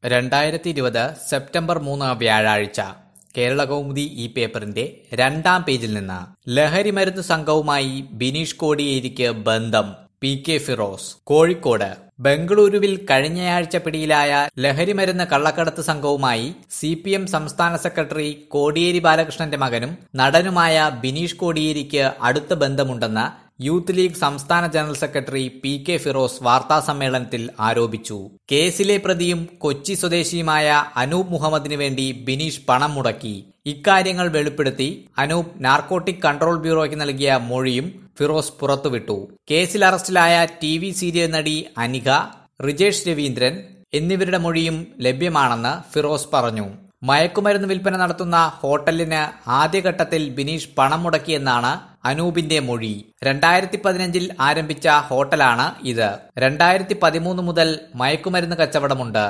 2020 September 3 വ്യാഴാഴ്ച കേരളകൗമുദി ഈ പേപ്പറിന്റെ 2-ാം പേജിൽ നിന്ന് ലഹരിമരുന്ന് സംഘവുമായി ബിനീഷ് കോടിയേരിക്ക് ബന്ധം. PK ഫിറോസ്. കോഴിക്കോട് ബംഗളൂരുവിൽ കഴിഞ്ഞയാഴ്ച പിടിയിലായ ലഹരിമരുന്ന് കള്ളക്കടത്ത് സംഘവുമായി CPM സംസ്ഥാന സെക്രട്ടറി കോടിയേരി ബാലകൃഷ്ണന്റെ മകനും നടനുമായ ബിനീഷ് കോടിയേരിക്ക് അടുത്ത ബന്ധമുണ്ടെന്ന് യൂത്ത് ലീഗ് സംസ്ഥാന ജനറൽ സെക്രട്ടറി PK ഫിറോസ് വാർത്താസമ്മേളനത്തിൽ ആരോപിച്ചു. കേസിലെ പ്രതിയും കൊച്ചി സ്വദേശിയുമായ അനൂപ് മുഹമ്മദിന് വേണ്ടി ബിനീഷ് പണം മുടക്കി. ഇക്കാര്യങ്ങൾ വെളിപ്പെടുത്തി അനൂപ് നാർക്കോട്ടിക് കൺട്രോൾ ബ്യൂറോയ്ക്ക് നൽകിയ മൊഴിയും ഫിറോസ് പുറത്തുവിട്ടു. കേസിൽ അറസ്റ്റിലായ TV സീരിയൽ നടി അനിക, റിജേഷ് രവീന്ദ്രൻ എന്നിവരുടെ മൊഴിയും ലഭ്യമാണെന്ന് ഫിറോസ് പറഞ്ഞു. മയക്കുമരുന്ന് വിൽപ്പന നടത്തുന്ന ഹോട്ടലിന് ആദ്യഘട്ടത്തിൽ ബിനീഷ് പണം മുടക്കിയെന്നാണ് അനൂപിന്റെ മൊഴി. 2015 ആരംഭിച്ച ഹോട്ടലാണ് ഇത്. 2013 മുതൽ മയക്കുമരുന്ന് കച്ചവടമുണ്ട്.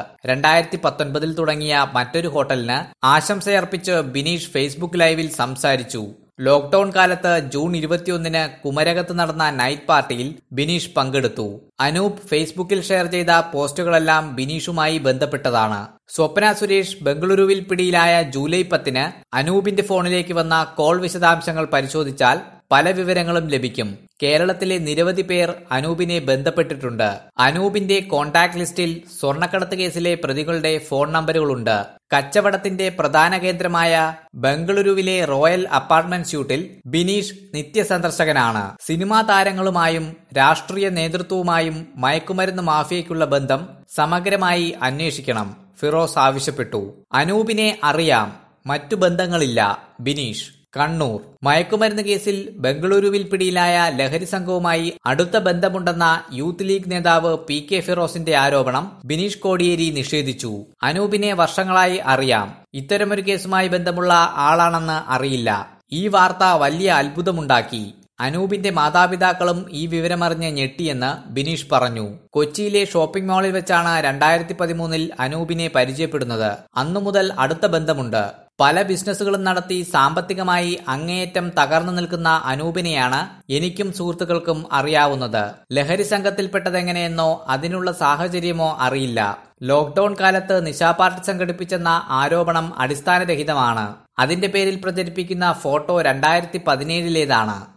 2019 തുടങ്ങിയ മറ്റൊരു ഹോട്ടലിന് ആശംസയർപ്പിച്ച് ബിനീഷ് ഫേസ്ബുക്ക് ലൈവിൽ സംസാരിച്ചു. ലോക്ഡൌൺ കാലത്ത് ജൂൺ 21 കുമരകത്ത് നടന്ന നൈറ്റ് പാർട്ടിയിൽ ബിനീഷ് പങ്കെടുത്തു. അനൂപ് ഫേസ്ബുക്കിൽ ഷെയർ ചെയ്ത പോസ്റ്റുകളെല്ലാം ബിനീഷുമായി ബന്ധപ്പെട്ടതാണ്. സ്വപ്ന സുരേഷ് ബംഗളൂരുവിൽ പിടിയിലായ ജൂലൈ 10 അനൂപിന്റെ ഫോണിലേക്ക് വന്ന കോൾ വിശദാംശങ്ങൾ പരിശോധിച്ചാൽ പല വിവരങ്ങളും ലഭിക്കും. കേരളത്തിലെ നിരവധി പേർ അനൂപിനെ ബന്ധപ്പെട്ടിട്ടുണ്ട്. അനൂപിന്റെ കോണ്ടാക്ട് ലിസ്റ്റിൽ സ്വർണ്ണക്കടത്ത് കേസിലെ പ്രതികളുടെ ഫോൺ നമ്പറുകളുണ്ട്. കച്ചവടത്തിന്റെ പ്രധാന കേന്ദ്രമായ ബംഗളൂരുവിലെ റോയൽ അപ്പാർട്ട്മെന്റ് സ്യൂട്ടിൽ ബിനീഷ് നിത്യസന്ദർശകനാണ്. സിനിമാ താരങ്ങളുമായും രാഷ്ട്രീയ നേതൃത്വവുമായും മയക്കുമരുന്ന് മാഫിയയ്ക്കുള്ള ബന്ധം സമഗ്രമായി അന്വേഷിക്കണം, ഫിറോസ് ആവശ്യപ്പെട്ടു. അനൂപിനെ അറിയാം, മറ്റു ബന്ധങ്ങളില്ല. ബിനീഷ്. കണ്ണൂർ മയക്കുമരുന്ന് കേസിൽ ബംഗളൂരുവിൽ പിടിയിലായ ലഹരി സംഘവുമായി അടുത്ത ബന്ധമുണ്ടെന്ന യൂത്ത് ലീഗ് നേതാവ് PK ഫിറോസിന്റെ ആരോപണം ബിനീഷ് കോടിയേരി നിഷേധിച്ചു. അനൂപിനെ വർഷങ്ങളായി അറിയാം, ഇത്തരമൊരു കേസുമായി ബന്ധമുള്ള ആളാണെന്ന് അറിയില്ല. ഈ വാർത്ത വലിയ അത്ഭുതമുണ്ടാക്കി. അനൂപിന്റെ മാതാപിതാക്കളും ഈ വിവരമറിഞ്ഞ് ഞെട്ടിയെന്ന് ബിനീഷ് പറഞ്ഞു. കൊച്ചിയിലെ ഷോപ്പിംഗ് മാളിൽ വെച്ചാണ് 2013 അനൂപിനെ പരിചയപ്പെടുന്നത്. അന്നു മുതൽ അടുത്ത ബന്ധമുണ്ട്. പല ബിസിനസ്സുകളും നടത്തി സാമ്പത്തികമായി അങ്ങേയറ്റം തകർന്നു നിൽക്കുന്ന അനൂപിനെയാണ് എനിക്കും സുഹൃത്തുക്കൾക്കും അറിയാവുന്നത്. ലഹരി സംഘത്തിൽപ്പെട്ടതെങ്ങനെയെന്നോ അതിനുള്ള സാഹചര്യമോ അറിയില്ല. ലോക്ഡൌൺ കാലത്ത് നിശാപാർട്ടി സംഘടിപ്പിച്ചെന്ന ആരോപണം അടിസ്ഥാനരഹിതമാണ്. അതിന്റെ പേരിൽ പ്രചരിപ്പിക്കുന്ന ഫോട്ടോ 2017-ലേതാണ്.